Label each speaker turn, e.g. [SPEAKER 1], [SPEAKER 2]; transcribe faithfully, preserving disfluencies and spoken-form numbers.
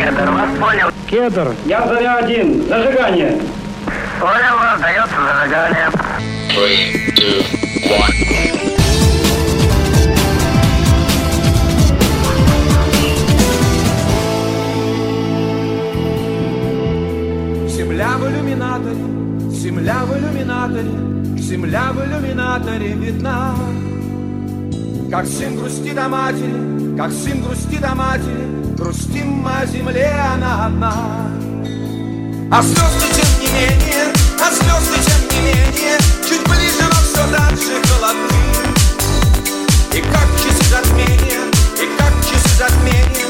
[SPEAKER 1] Кедр, вас понял.
[SPEAKER 2] Кедр.
[SPEAKER 3] Я Заря один. Зажигание.
[SPEAKER 1] Понял вас, дается зажигание.
[SPEAKER 4] Three, two, one.
[SPEAKER 5] Земля в иллюминаторе, земля в иллюминаторе, земля в иллюминаторе видна. Как сын грустит о матери, как сын грустит о матери, грустим мы о земле, она одна. А звезды тем не менее, а звезды тем не менее, чуть ближе, но все дальше холодны. И как часы затмения, и как часы затмения,